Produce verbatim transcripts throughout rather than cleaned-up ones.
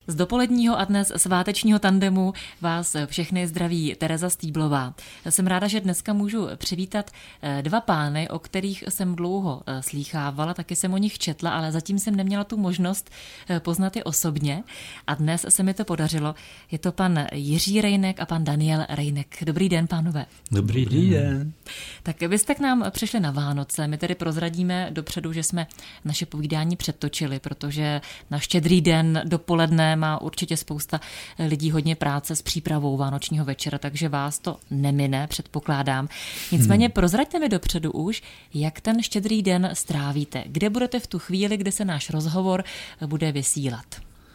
Z dopoledního a dnes svátečního tandemu vás všechny zdraví Tereza Stýblová. Jsem ráda, že dneska můžu přivítat dva pány, o kterých jsem dlouho slýchávala, taky jsem o nich četla, ale zatím jsem neměla tu možnost poznat je osobně a dnes se mi to podařilo. Je to pan Jiří Rejnek a pan Daniel Rejnek. Dobrý den, pánové. Dobrý, Dobrý den. den. Tak vy jste k nám přišli na Vánoce. My tedy prozradíme dopředu, že jsme naše povídání předtočili, protože na Štědrý den dopoledne má určitě spousta lidí hodně práce s přípravou vánočního večera, takže vás to nemine, předpokládám. Nicméně prozraďte mi dopředu už, jak ten Štědrý den strávíte. Kde budete v tu chvíli, kdy se náš rozhovor bude vysílat?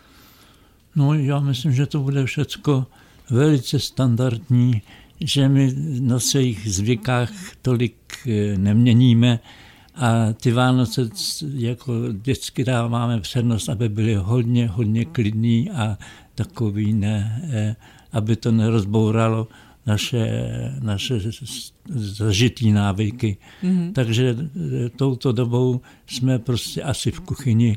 No, já myslím, že to bude všecko velice standardní, že my na svých zvykách tolik neměníme a ty Vánoce jako vždycky dáváme přednost, aby byly hodně, hodně klidný a takový, ne, aby to nerozbouralo naše, naše zažitý návyky. Mm-hmm. Takže touto dobou jsme prostě asi v kuchyni.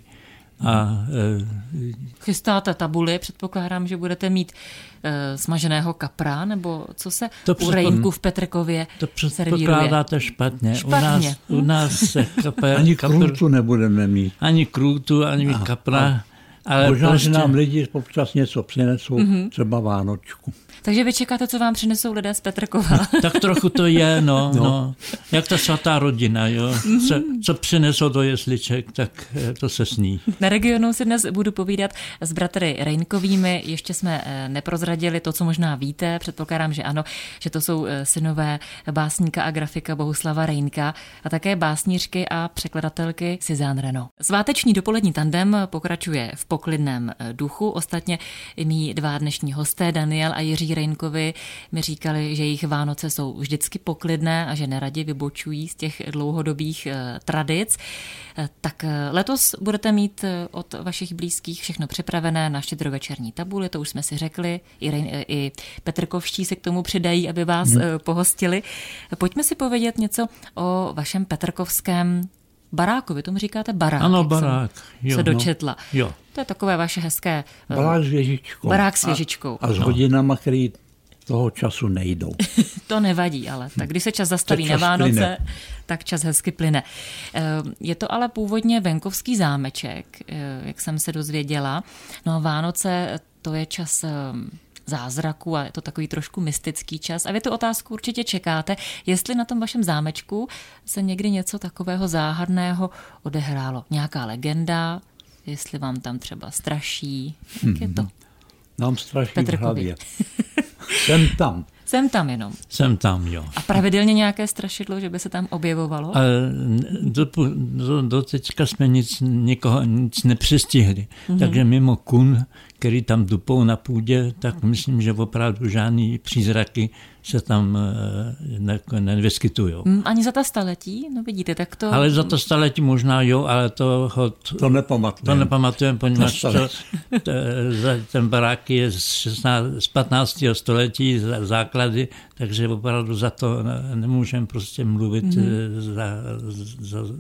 A, e, Chystáte tabuli, předpokládám, že budete mít e, smaženého kapra, nebo co se to u Rejnku v Petrkově to servíruje? To předpokládáte špatně. špatně. U nás, u nás se kapra... Ani krůtu nebudeme mít. Ani krůtu, ani a, kapra. A, ale možná, prostě... že nám lidi občas něco přinesou, mm-hmm. třeba Vánočku. Takže vy čekáte, co vám přinesou lidé z Petrkova. Tak trochu to je, no, no. no. Jak ta svatá rodina, jo. Mm-hmm. Co, co přinesou do jesliček, tak to se sní. Na Regionu si dnes budu povídat s bratry Rejnkovými. Ještě jsme neprozradili to, co možná víte. Předpokládám, že ano, že to jsou synové básníka a grafika Bohuslava Rejnka a také básnířky a překladatelky Suzanne Renaud. Sváteční dopolední tandem pokračuje v poklidném duchu. Ostatně i mí dva dnešní hosté, Daniel a Jiří Rejnkovi, mi říkali, že jejich Vánoce jsou vždycky poklidné a že neradi vybočují z těch dlouhodobých eh, tradic. Eh, tak eh, letos budete mít eh, od vašich blízkých všechno připravené na štědrovečerní tabuli, to už jsme si řekli, i, Rejn, eh, i Petrkovští se k tomu přidají, aby vás hmm. eh, pohostili. Pojďme si povědět něco o vašem petrkovském baráku. Vy tomu říkáte barák. Ano, barák. Jo, se dočetla. No, jo. To je takové vaše hezké... Barák s věžičkou. Barák s věžičkou. A, a s hodinama, které toho času nejdou. To nevadí, ale tak když se čas zastaví čas na Vánoce, plyne. Tak čas hezky plyne. Je to ale původně venkovský zámeček, jak jsem se dozvěděla. No a Vánoce to je čas zázraku a je to takový trošku mystický čas. A vy tu otázku určitě čekáte, jestli na tom vašem zámečku se někdy něco takového záhadného odehrálo. Nějaká legenda, jestli vám tam třeba straší. Jak je to? Nám straší v hlavě. Jsem tam. Jsem tam jenom. Jsem tam, jo. A pravidelně nějaké strašidlo, že by se tam objevovalo? Ale do, do, do teďka jsme nic, nikoho nic nepřestihli. Mm-hmm. Takže mimo kun, který tam dupou na půdě, tak myslím, že opravdu žádný přízraky se tam ne, nevyskytujou. Mm, ani za ta staletí? No vidíte, tak to... Ale za to staletí možná jo, ale to... To, to nepamatujeme. To nepamatujeme, poněvadž to, to, ten barák je z, šestnáct, z patnáctého století základy, takže opravdu za to nemůžeme prostě mluvit mm-hmm. za... za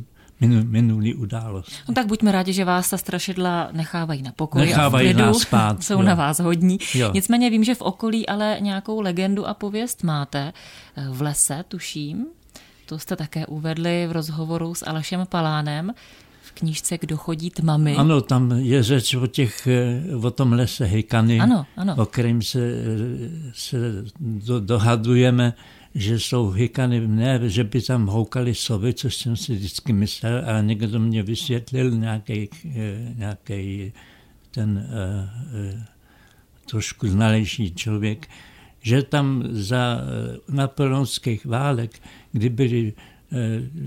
minulý událost. No tak buďme rádi, že vás ta strašidla nechávají na pokoji nechávají a v klidu, nás spát, jsou jo. na vás hodní. Jo. Nicméně vím, že v okolí ale nějakou legendu a pověst máte. V lese, tuším, to jste také uvedli v rozhovoru s Alešem Palánem v knížce Kdo chodí tmami. Ano, tam je řeč o, těch, o tom lese Hykany, ano, ano. o kterým se, se do, dohadujeme, že jsou hykany, ne, že by tam houkali sovy, což jsem si vždycky myslel, ale někdo mě vysvětlil, nějaký, nějaký ten uh, uh, trošku znalejší člověk, že tam za uh, napoleonských válek, kdy byli uh,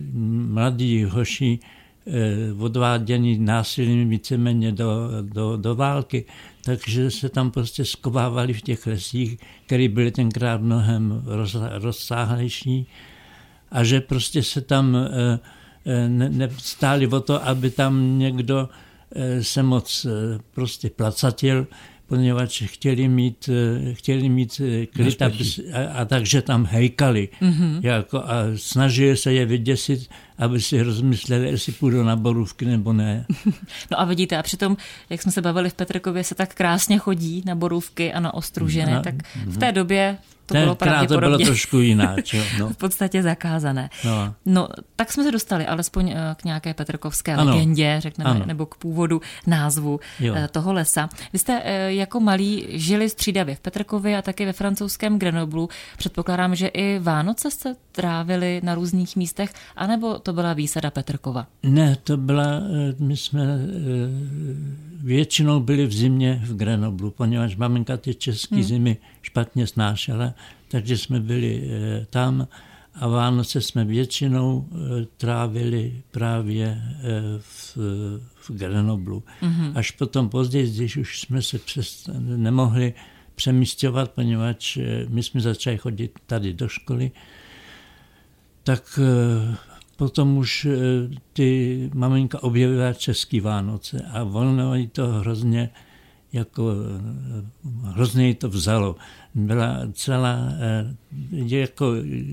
mladí hoši uh, odváděni násilím víceméně do, do, do války, takže se tam prostě skovávali v těch lesích, které byly tenkrát mnohem rozsáhlejší a že prostě se tam nestáli o to, aby tam někdo se moc prostě placatil, poněvadž chtěli mít, chtěli mít klid a, a takže tam hejkali. Mm-hmm. Jako, a snažili se je vyděsit, aby si rozmysleli, jestli půjdu na borůvky nebo ne. No a vidíte, a přitom, jak jsme se bavili v Petrkově, se tak krásně chodí na borůvky a na ostružiny, no, tak v té době to bylo pravděpodobně to bylo trošku jináč. No. v podstatě zakázané. No. no, tak jsme se dostali alespoň k nějaké petrkovské ano. legendě, řekneme, ano. nebo k původu názvu jo. toho lesa. Vy jste jako malí žili střídavě v Petrkově a taky ve francouzském Grenoblu. Předpokládám, že i Vánoce jste trávili na různých místech, anebo to byla výsada Petrkova? Ne, to byla, my jsme většinou byli v zimě v Grenoblu, poněvadž maminka ty české hmm. zimy špatně snášela, takže jsme byli tam a Vánoce jsme většinou trávili právě v, v Grenoblu. Hmm. Až potom později, když už jsme se přes, nemohli přemísťovat, poněvadž my jsme začali chodit tady do školy, tak potom už ty maminka objevila český Vánoce a ono jí to hrozně jako hrozně jí to vzalo. Byla celá, jako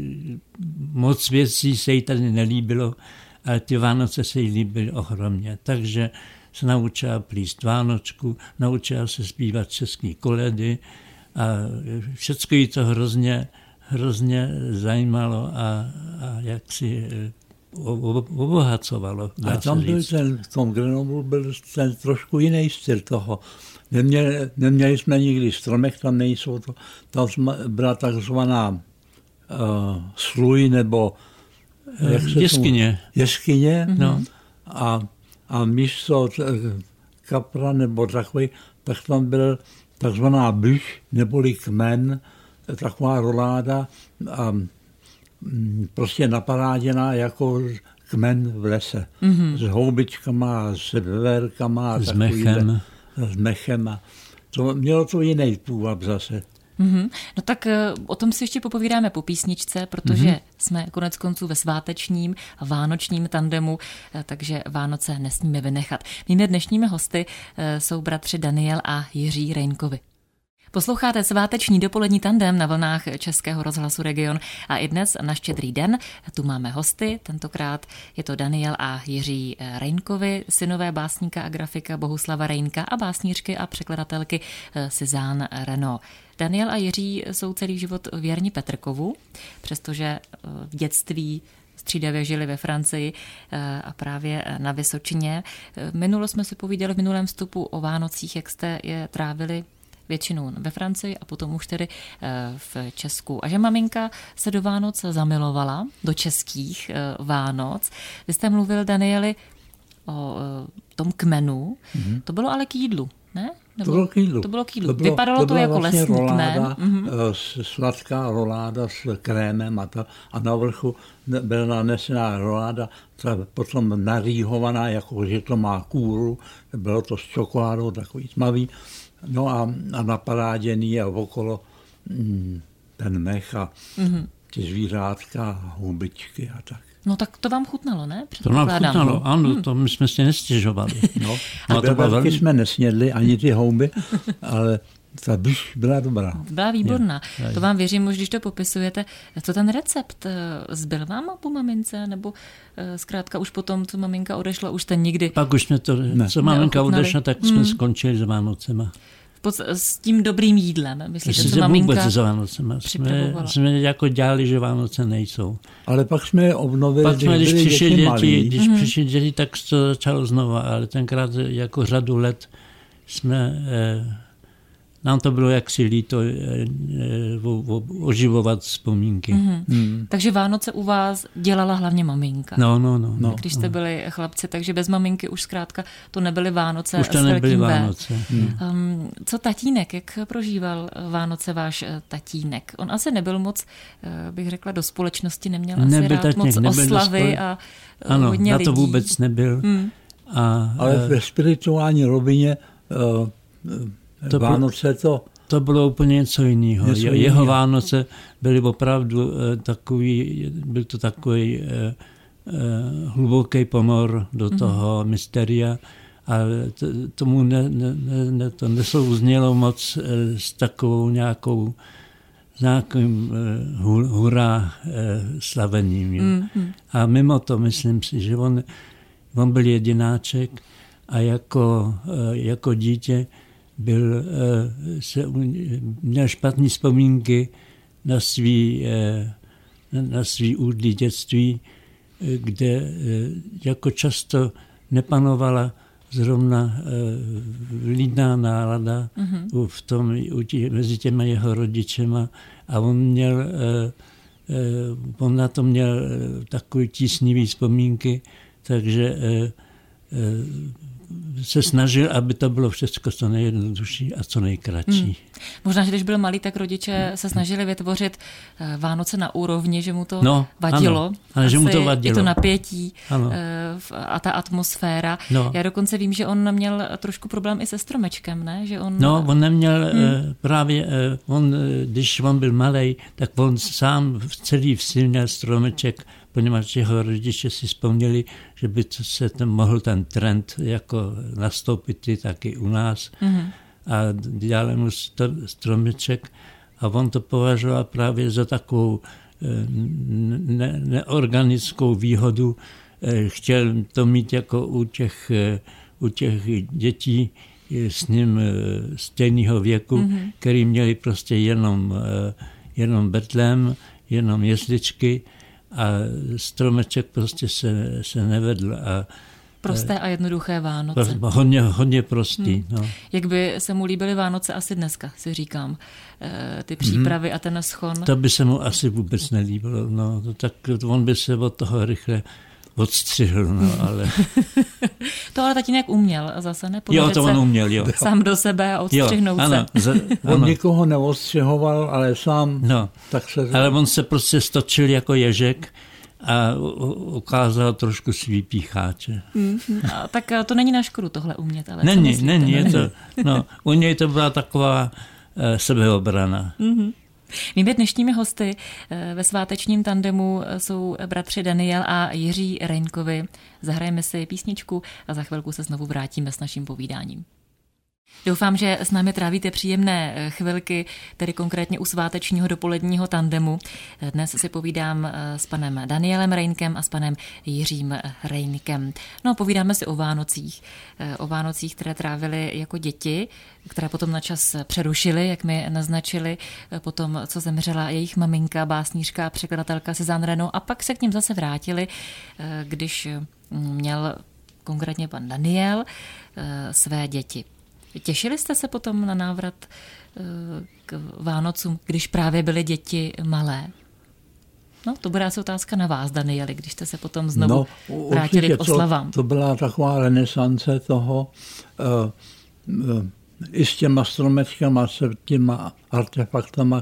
moc věcí se jí tady nelíbilo, ale ty Vánoce se jí líbily ohromně. Takže se naučila plíst vánočku, naučila se zpívat český koledy a všecko jí to hrozně, hrozně zajímalo a, a jak si obohacovalo. A tam byl ten, v tom Grenoblu byl ten trošku jiný styl toho. Neměli, neměli jsme nikdy stromek, tam nejsou to. Tam byla takzvaná uh, sluj nebo jak se jeskyně. Tomu, jeskyně. No. A, a místo kapra nebo takový, tak tam byl takzvaná bych neboli kmen, taková roláda a prostě naparáděná jako kmen v lese. Mm-hmm. S houbičkama, s veverkama. S mechem. S mechem. A to, mělo to jiný půvab zase. Mm-hmm. No tak o tom si ještě popovídáme po písničce, protože mm-hmm. jsme konec konců ve svátečním a vánočním tandemu, takže Vánoce nesmíme vynechat. Mými dnešními hosty jsou bratři Daniel a Jiří Rejnkovi. Posloucháte sváteční dopolední tandem na vlnách Českého rozhlasu Region a i dnes na Štědrý den tu máme hosty, tentokrát je to Daniel a Jiří Rejnkovi, synové básníka a grafika Bohuslava Rejnka a básnířky a překladatelky Suzanne Renaud. Daniel a Jiří jsou celý život věrni Petrkovu, přestože v dětství střídavě žili ve Francii a právě na Vysočině. Minulo jsme si povídali v minulém vstupu o Vánocích, jak jste je trávili většinou ve Francii a potom už tedy v Česku. A že maminka se do Vánoc zamilovala, do českých Vánoc. Vy jste mluvil, Danieli, o tom kmenu. Mm-hmm. To bylo ale k jídlu, ne? Nebo to bylo k jídlu. To bylo k jídlu. To bylo, Vypadalo to, to jako vlastně lesní roláda, kmen. Mm-hmm. Sladká roláda s krémem a, to, a na vrchu byla nanesená roláda, potom narýhovaná, jako že to má kůru. Bylo to s čokoládou, takový tmavý. No a, a naparáděný a okolo mm, ten mech a mm-hmm. ty zvířátka, houbičky a tak. No tak to vám chutnalo, ne? To nám chutnalo, ano, hmm. to my jsme si nestěžovali. No, a veverky jsme nesnědli, ani ty houby, ale ta byš byla dobrá. Byla výborná. Je, to vám věřím, už když to popisujete. Co ten recept? Zbyl vám po mamince? Nebo zkrátka už potom, co maminka odešla, už ten nikdy Pak už jsme to, ne. co maminka odešla, tak jsme hmm. skončili s Vánocema. S tím dobrým jídlem, myslíte, co maminka vůbec s Vánocema. Jsme, jsme jako dělali, že Vánoce nejsou. Ale pak jsme je obnovili, pak jsme, když přišli děti, děti když mm-hmm. přišli děti, tak to začalo znova, ale tenkrát jako řadu let jsme... Eh, nám to bylo jaksi líto eh, eh, oživovat vzpomínky. Mm-hmm. Mm. Takže Vánoce u vás dělala hlavně maminka. No, no, no. no když jste byli chlapci, takže bez maminky už zkrátka to nebyly Vánoce. Už to nebyly Vánoce. Mm. Um, co tatínek, jak prožíval Vánoce váš tatínek? On asi nebyl moc, bych řekla, do společnosti, neměl nebyl asi rád tatínek, moc oslavy spole... a ano, hodně na lidí. to vůbec nebyl. Mm. A, ale ve spirituální rovině uh, To Vánoce to... To bylo úplně něco jiného. Něco Jeho jiného. Vánoce byly opravdu takový, byl to takový uh, uh, hluboký ponor do mm-hmm. toho mysteria a t, tomu ne, ne, ne, to nesouznělo moc uh, s takovou nějakou s nějakým uh, hurá uh, slavením. Mm-hmm. A mimo to myslím si, že on, on byl jedináček a jako, uh, jako dítě byl, uh, se, měl špatné vzpomínky na svý, uh, na svý údlý dětství, kde uh, jako často nepanovala zrovna uh, lídná nálada mm-hmm. v tom, u tě, mezi těma jeho rodičema a on měl, uh, uh, on na to měl uh, takový tísnivý vzpomínky, takže uh, uh, se snažil, aby to bylo všechno co nejjednodušší a co nejkratší. Hmm. Možná, že když byl malý, tak rodiče se snažili vytvořit Vánoce na úrovni, že mu to no, vadilo. Ano, ale že mu to vadilo. I to napětí ano. a ta atmosféra. No. Já dokonce vím, že on měl trošku problém i se stromečkem, ne? Že on... No, on neměl hmm. právě, on, když on byl malej, tak on sám v celý vsi měl stromeček, poněvadž jeho rodiče si vzpomněli, že by se ten, mohl ten trend jako nastoupit i taky u nás. Mm-hmm. A dělali mu stromeček a on to považoval právě za takovou ne, neorganickou výhodu. Chtěl to mít jako u těch, u těch dětí s ním stejného věku, mm-hmm. který měli prostě jenom, jenom betlém, jenom jesličky, a stromeček prostě se, se nevedl. A, Prosté a jednoduché Vánoce. Hodně, hodně prostý. Hmm. No. Jak by se mu líbily Vánoce asi dneska, si říkám. Ty přípravy hmm. a ten schon. To by se mu asi vůbec nelíbilo. No. Tak on by se od toho rychle odstřihl, no, ale... To ale tatínek uměl zase, ne? Jo, to on uměl, jo. Sám do sebe a odstřihnout jo, ano, se. Z, ano. On nikoho neodstřihoval, ale sám no, tak se... Ale on se prostě stočil jako ježek a ukázal trošku svý pícháče. Mm-hmm. A tak to není na škodu tohle umět, ale není, myslíte, není, je to, no, u něj to byla taková uh, sebeobrana. Mm-hmm. Mými dnešními hosty ve svátečním tandemu jsou bratři Daniel a Jiří Rejnkovi. Zahrajeme si písničku a za chvilku se znovu vrátíme s naším povídáním. Doufám, že s námi trávíte příjemné chvilky, tedy konkrétně u svátečního dopoledního tandemu. Dnes si povídám s panem Danielem Rejnkem a s panem Jiřím Rejnkem. No a povídáme si o Vánocích. O Vánocích, které trávili jako děti, které potom na čas přerušili, jak mi naznačili, potom, co zemřela jejich maminka, básnířka a překladatelka Suzanne Renaud, a pak se k ním zase vrátili, když měl konkrétně pan Daniel své děti. Těšili jste se potom na návrat k Vánocům, když právě byly děti malé? No, to bude asi otázka na vás, Danieli, když jste se potom znovu no, vrátili k oslavám. To, to byla taková renesance toho, uh, uh, i s těma stromečkama, s těma artefaktama.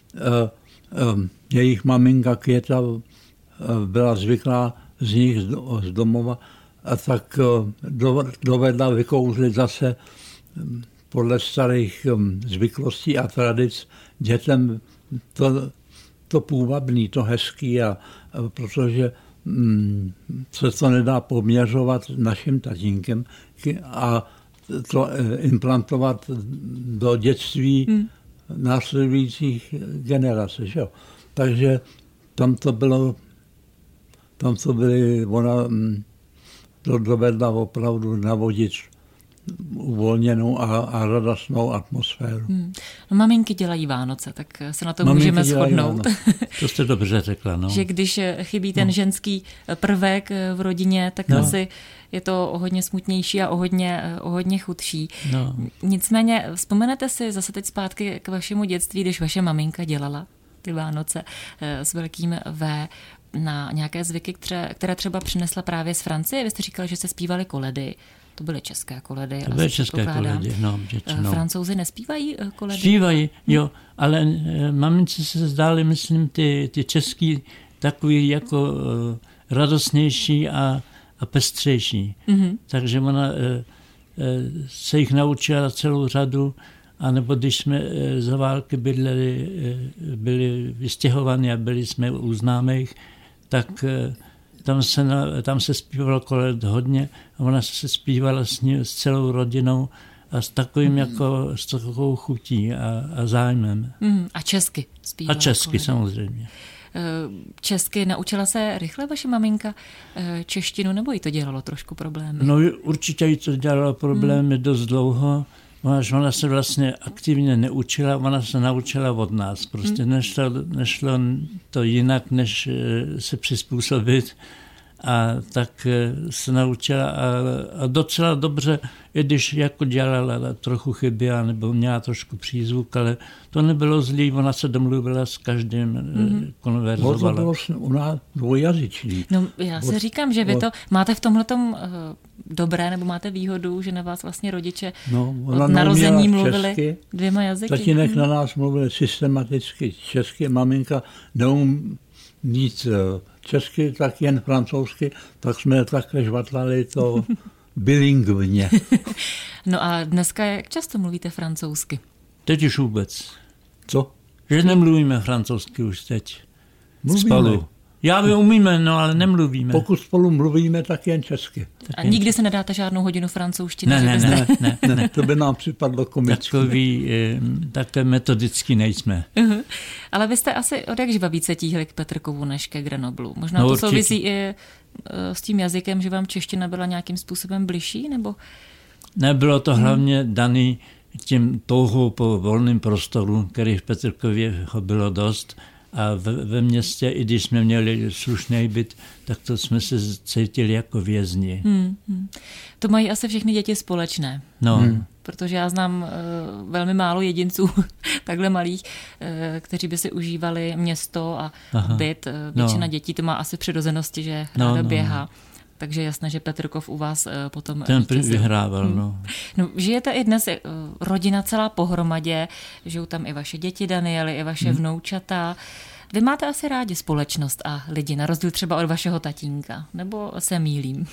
Uh, uh, jejich maminka Květa uh, byla zvyklá z nich, z domova, a tak uh, dovedla vykouzlit zase podle starých zvyklostí a tradic dětem to, to půvabný, to hezký, a, a protože mm, se to nedá poměřovat naším tatínkem a to implantovat do dětství hmm. následujících generací. Že? Takže tam to bylo, tam to byly, ona to dovedla opravdu navodit uvolněnou a, a radostnou atmosféru. Hmm. No, maminky dělají Vánoce, tak se na to maminky můžeme shodnout. To jste dobře řekla. No. Že když chybí ten no. ženský prvek v rodině, tak no. asi je to o hodně smutnější a o hodně, o hodně chudší. No. Nicméně vzpomenete si zase teď zpátky k vašemu dětství, když vaše maminka dělala ty Vánoce s velkým V na nějaké zvyky, které, které třeba přinesla právě z Francie. Vy jste říkali, že se zpívali koledy. To byly české koledy. To byly české koledy, no. Většinou. Francouzi nespívají koledy? Zpívají, jo, ale mamince se zdály, myslím, ty, ty český takový jako uh, radostnější a, a pestřejší. Mm-hmm. Takže ona uh, uh, se jich naučila celou řadu, anebo když jsme uh, za války bydleli, uh, byli vystěhovaní a byli jsme u známých, tak uh, Tam se, tam se zpívalo koled hodně a ona se zpívala s, ní, s celou rodinou a s takovým jako, s takovou chutí a, a zájmem. Mm, a česky zpívala. A česky samozřejmě. Česky naučila se rychle vaše maminka češtinu, nebo jí to dělalo trošku problémy? No určitě jí to dělalo problémy hmm. dost dlouho. Ona, ona se vlastně aktivně neučila, ona se naučila od nás. Prostě hmm. nešlo, nešlo to jinak, než se přizpůsobit. A tak se naučila a, a docela dobře, i když jako dělala trochu chyby, nebo měla trošku přízvuk, ale to nebylo zlý, ona se domluvila s každým, mm-hmm. konverzovala. To bylo u nás dvojjazyčný. No já si říkám, že vy to máte v tomhletom uh, dobré, nebo máte výhodu, že na vás vlastně rodiče no, od narození mluvili česky, dvěma jazyky. Tatínek hmm. na nás mluvil systematicky česky, maminka neum nic česky, tak jen francouzsky, tak jsme takhle žvatlali to bilingvně. No a dneska jak často mluvíte francouzsky? Teď už vůbec. Co? Že nemluvíme francouzsky už teď. Mluvíme. Spolu. Já my umíme, no ale nemluvíme. Pokud spolu mluvíme, tak jen česky. Tak a jen nikdy česky. Se nedáte žádnou hodinu francouzštiny? Ne, ne, ne, ne, ne, ne. To by nám připadlo komicky. Takový, takhle metodicky nejsme. Uh-huh. Ale vy jste asi od jak živa více tíhli k Petrkovu než ke Grenoblu. Možná no, to určitě. Souvisí i s tím jazykem, že vám čeština byla nějakým způsobem bližší, nebo? Nebylo to hlavně hmm. daný tím touhou po volném prostoru, který v Petrkově bylo dost. A ve, ve městě, i když jsme měli slušný byt, tak to jsme se cítili jako vězni. Hmm, hmm. To mají asi všechny děti společné. No. Hmm. Protože já znám uh, velmi málo jedinců, takhle malých, uh, kteří by si užívali město a Aha. byt. Uh, většina no. dětí to má asi přirozenosti, že ráda no, no, běhá. No. Takže jasné, že Petrkov u vás uh, potom ten vyhrával, hmm. no. no. Žijete i dnes uh, rodina celá pohromadě, žijou tam i vaše děti Daniely, i vaše hmm. vnoučata. Vy máte asi rádi společnost a lidi, na rozdíl třeba od vašeho tatínka, nebo se mýlím?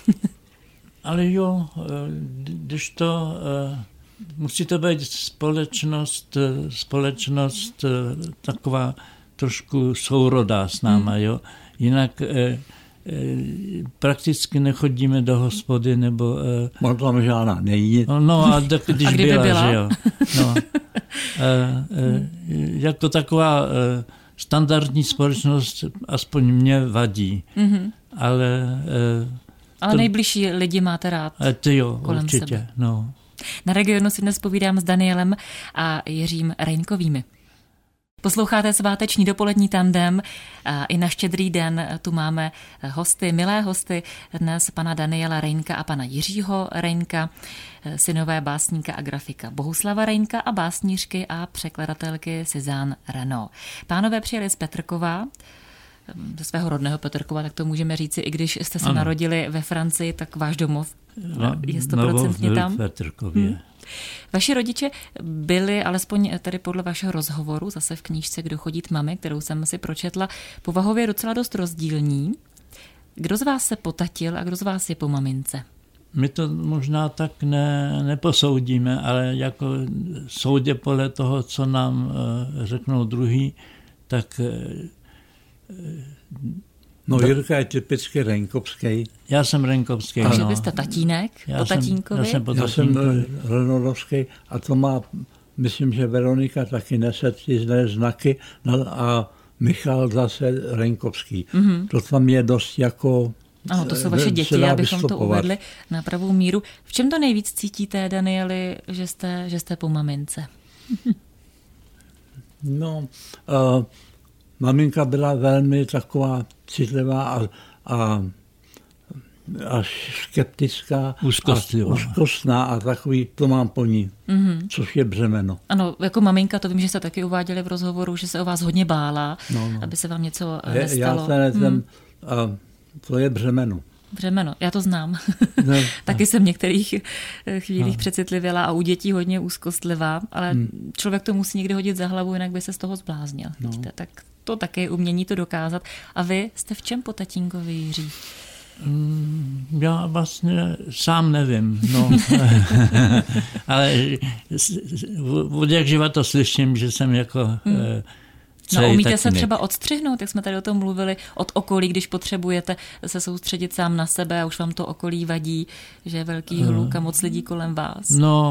Ale jo, když to, musí to být společnost, společnost taková trošku sourodá s náma, hmm. jo. Jinak prakticky nechodíme do hospody, nebo... Má tam žádná nejít. No, no a tak, když a byla, byla, že jo. No, jako taková... standardní společnost aspoň mě vadí, mm-hmm. ale... Eh, ale to, nejbližší lidi máte rád ty jo, kolem určitě, sebe. No. Na Regionu si dnes povídám s Danielem a Jiřím Rejnkovými. Posloucháte sváteční dopolední tandem a i na Štědrý den tu máme hosty, milé hosty, dnes pana Daniela Rejnka a pana Jiřího Rejnka, synové básníka a grafika Bohuslava Rejnka a básnířky a překladatelky Suzanne Renaud. Pánové přijeli z Petrkova, ze svého rodného Petrkova, tak to můžeme říci, i když jste se ano. narodili ve Francii, tak váš domov no, je stoprocentně tam. Petrkově. Hmm. Vaši rodiče byli, alespoň tady podle vašeho rozhovoru, zase v knížce Kdo chodí tmami, kterou jsem si pročetla, povahově docela dost rozdílní. Kdo z vás se potatil a kdo z vás je po mamince? My to možná tak ne, neposoudíme, ale jako soudě podle toho, co nám uh, řeknou druhý, tak... Uh, No Jirka je typicky Rejnkovský. Já jsem Rejnkovský. Takže no. vy jste tatínek já po jsem, tatínkovi? Já jsem po já tatínkovi. jsem Renaudovský a to má, myslím, že Veronika taky nese ty znaky a Michal zase Rejnkovský. Mm-hmm. To tam je dost jako... Ano, to jsou vaše děti, abychom to uvedli na pravou míru. V čem to nejvíc cítíte, Danieli, že jste, že jste po mamince? No... Uh, Maminka byla velmi taková citlivá a, a, a skeptická. Úzkostlivá. A úzkostná a takový, to mám po ní, mm-hmm. což je břemeno. Ano, jako maminka, to vím, že jste taky uváděli v rozhovoru, že se o vás hodně bála, no, no. aby se vám něco je, nestalo. Já ten, ten, hmm. a to je břemeno. Břemeno, já to znám. Ne, taky ne. jsem v některých chvílích no. přecitlivěla a u dětí hodně úzkostlivá, ale hmm. člověk to musí někdy hodit za hlavu, jinak by se z toho zbláznil. No. Víte, tak to také je umění to dokázat. A vy jste v čem po tatínkovi, Jiří? Já vlastně sám nevím, no. Ale od jak živa to slyším, že jsem jako... Hmm. No umíte se třeba odstřihnout, jak jsme tady o tom mluvili, od okolí, když potřebujete se soustředit sám na sebe a už vám to okolí vadí, že je velký hluk a moc lidí kolem vás? No,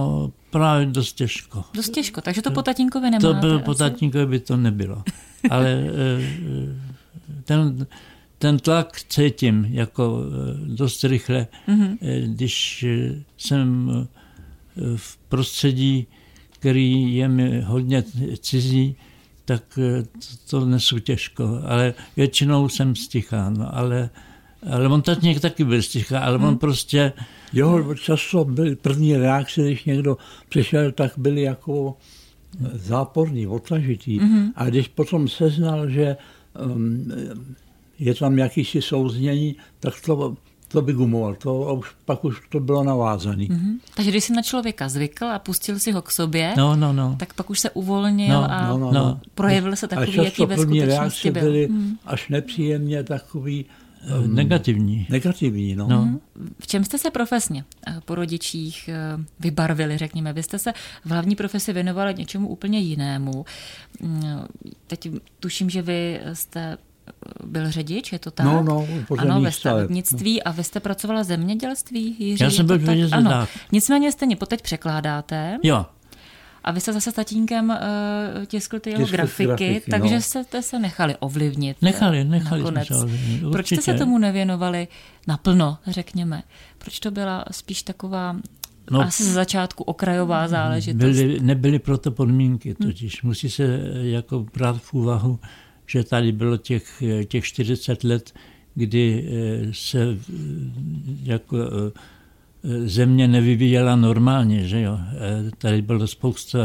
právě dost těžko. Dost těžko, takže to po tatínkovi nemáte? To bylo, asi? Po tatínkovi by to nebylo. Ale ten, ten tlak cítím jako dost rychle, mm-hmm. když jsem v prostředí, který je mi hodně cizí, tak to, to nesu těžko. Ale většinou jsem stichá, no, ale Ale on tatínek taky byl sticha, ale on hmm. prostě... Jo, často byly první reakce, když někdo přišel, tak byli jako záporní, odtažitý. Hmm. A když potom seznal, že um, je tam jakýsi souznění, tak to, to vygumoval. To už, pak už to bylo navázané. Hmm. Takže když jsi na člověka zvykl a pustil si ho k sobě, no, no, no. tak pak už se uvolnil no, a no, no, no. projevil se takový, jaký ve skutečnosti byl. Byly hmm. až nepříjemně takový Um, negativní. Negativní, no. no. V čem jste se profesně po rodičích vybarvili, řekněme? Vy jste se v hlavní profesi věnovali něčemu úplně jinému. Teď tuším, že vy jste byl řidič, je to tak? No, no, ano, ve stavebnictví no. A vy jste pracovala v zemědělství, Jiří? Já jsem byl v Ano, nicméně jste teď překládáte. Jo. A vy jste zase s tatínkem uh, tiskl ty jeho Tiskl grafiky, grafiky, takže no. jste se nechali ovlivnit. Nechali, nechali nakonec. jsme se ovlivnit. Proč jste se tomu nevěnovali naplno, řekněme? Proč to byla spíš taková no, asi z začátku okrajová záležitost? Byly, nebyly proto podmínky totiž. Hmm. Musí se jako brát v úvahu, že tady bylo těch, těch čtyřicet let, kdy se jako země nevyvíjela normálně, že jo. Tady bylo spousta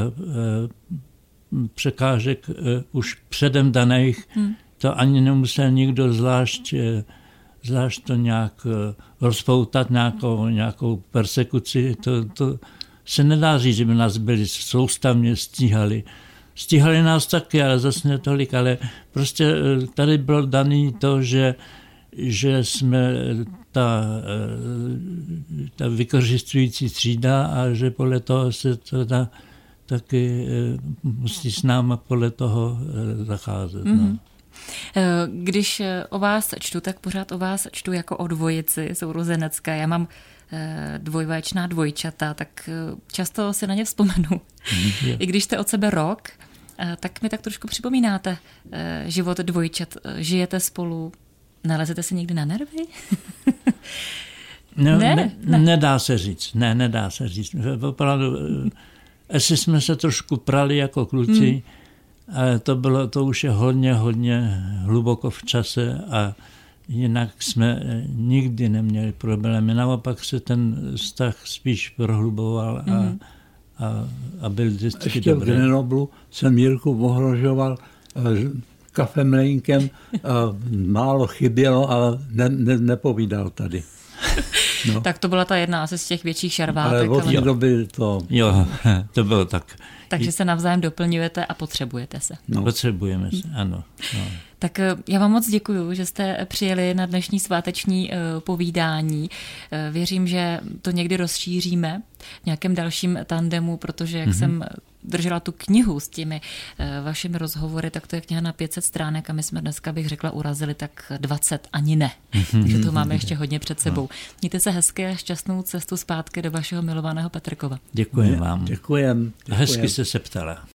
překážek už předem daných, hmm. to ani nemusel nikdo zvlášť, zvlášť to nějak rozpoutat, nějakou, nějakou persekuci. To, to se nedá říct, že by nás byli soustavně stíhali. Stíhali nás taky, ale zase ne tolik, ale prostě tady bylo daný to, že že jsme ta, ta vykořistující třída a že podle toho se teda taky musí s náma podle toho zacházet. Mm-hmm. No. Když o vás čtu, tak pořád o vás čtu jako o dvojici sourozenecké. Já mám dvojvaječná dvojčata, tak často si na ně vzpomenu. Mm-hmm. I když jste od sebe rok, tak mi tak trošku připomínáte život dvojčat. Žijete spolu, nalezete si někdy na nervy? No, ne, ne, ne. Nedá se říct. Ne, nedá se říct. Opravdu, jestli jsme se trošku prali jako kluci, hmm. ale to bylo, to už je hodně, hodně hluboko v čase a jinak jsme nikdy neměli problémy. Naopak se ten vztah spíš prohluboval a, hmm. a, a byl vždycky ještě dobrý. Ještě v Grenoblu jsem Jirku ohrožoval kafemlejnkem, málo chybělo, ale ne, ne, nepovídal tady. No. Tak to byla ta jedna asi z těch větších šarvátek. Ale od té doby to... Jo, to bylo tak. Takže se navzájem doplňujete a potřebujete se. No. Potřebujeme se, ano. No. Tak já vám moc děkuju, že jste přijeli na dnešní sváteční povídání. Věřím, že to někdy rozšíříme v nějakém dalším tandemu, protože jak mm-hmm. jsem držela tu knihu s těmi vašimi rozhovory, tak to je kniha na pět set stránek a my jsme dneska, bych řekla, urazili tak dvacet ani ne. Mm-hmm. Takže to máme ještě hodně před sebou. No. Mějte se hezky a šťastnou cestu zpátky do vašeho milovaného Petrkova. Děkuji vám. Děkujem. Hezky jste se ptala.